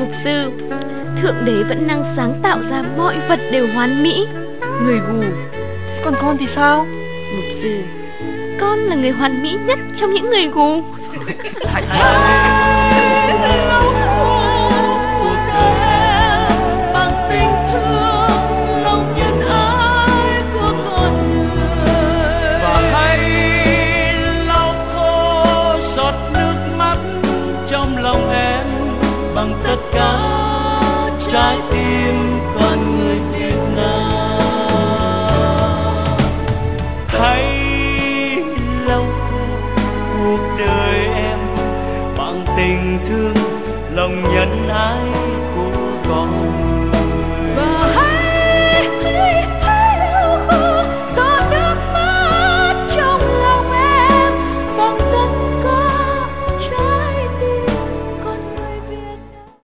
Mục sư, Thượng Đế vẫn năng sáng tạo ra mọi vật đều hoàn mỹ. Người gù. Còn con thì sao? Mục sư, con là người hoàn mỹ nhất trong những người gù. Tất cả trái tim con người Việt Nam, hãy lau cuộc đời em bằng tình thương lòng nhân ái.